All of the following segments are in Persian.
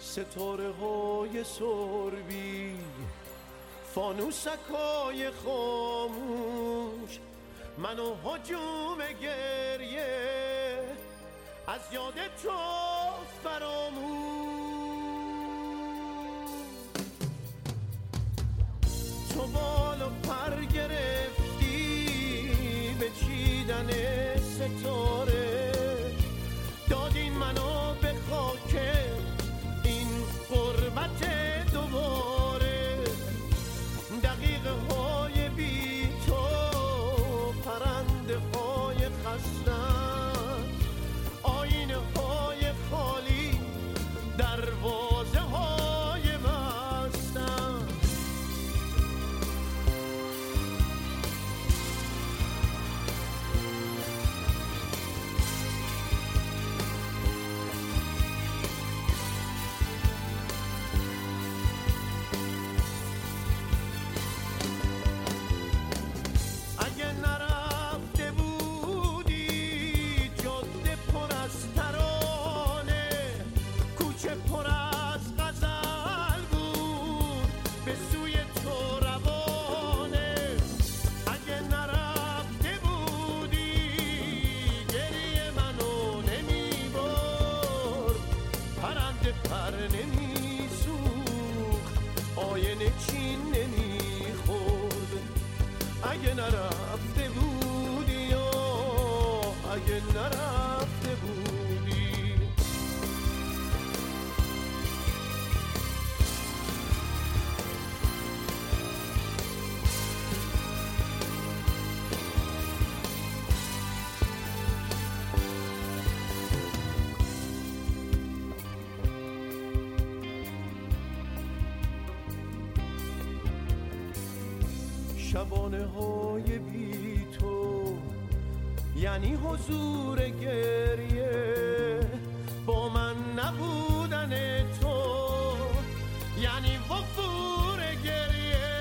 ستاره های سربی، فانوسکای خاموش، منو هجوم گریه از یاد تو فراموش. تو بالا پر گرفتی به چیدن ستاره، دادین منو به خاک این غربت دوباره. دقیقه های بی تو پرنده های خستن، آینه های خالی دروازه های بستن. اگه نرفته بودی جاده پر از ترانه، کوچه پر از غزل بود به سوی تو روانه. اگه نرفته بودی گریه منو نمیبرد، پرنده پر نمیسوخت، آینه چین نمیخورد. اگه نرفته بودی یا اگه نرفته بودی. شبانه های بی تو یعنی حضور گریه، با من نبودن تو یعنی وفور گریه.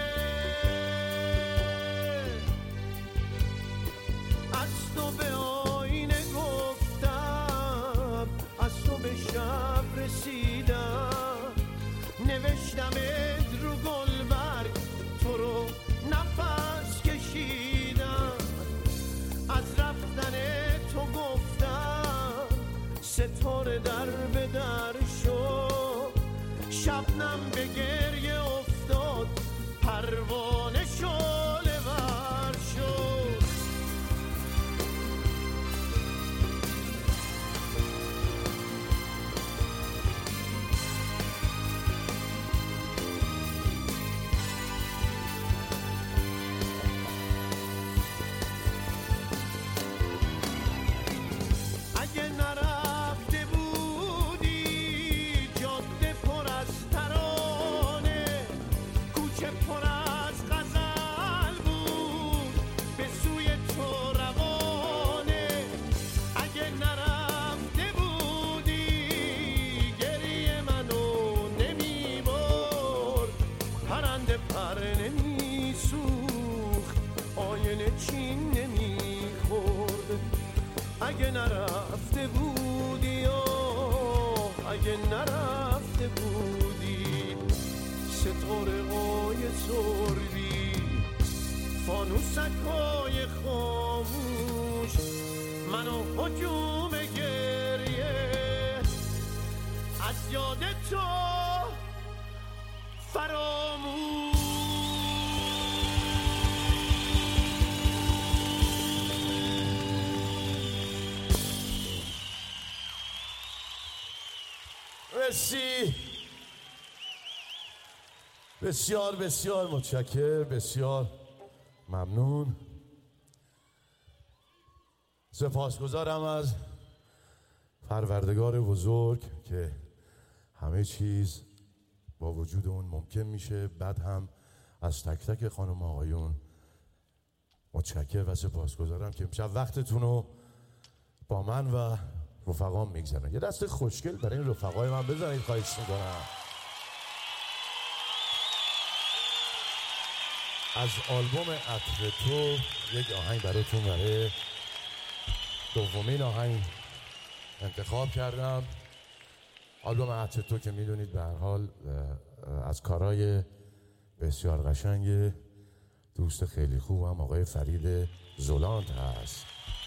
از تو به آینه گفتم، از تو به شب رسیدم، نوشتمت رو گلبرگ، تو رو نفس کشیدم. از رفتن تو گفتم، ستاره در به در شد، شبنم به گریه افتاد، پروانه شعله ور شد. اگه نرفته بودی جاده پر از ترانه، کوچه پر از غزل بود به سوی تو روانه. اگه نرفته بودی گریه منو نمیبرد، پرنده پر نمیسوخت، آینه چین نمیخورد. اگه نرفته بودی یا اگه نرفته بودی. ستاره های سربی، فانوسکای خاموش، منو هجوم گریه از یاد تو فراموش. مرسی، بسیار بسیار متشکر، بسیار ممنون. سپاسگزارم از پروردگار بزرگ که همه چیز با وجود اون ممکن میشه. بعد هم از تک تک خانم آقایون متشکر و سپاسگزارم که امشب وقتتون رو با من و رفقام میگذارن. یه دست خوشگل برای این رفقای من بزنید خواهش میکنم. از آلبوم عطر تو یک آهنگ براتون برای دومین آهنگ انتخاب کردم آلبوم عطر تو که میدونید به هر حال از کارهای بسیار قشنگ دوست خیلی خوبم آقای فرید زولانت هست.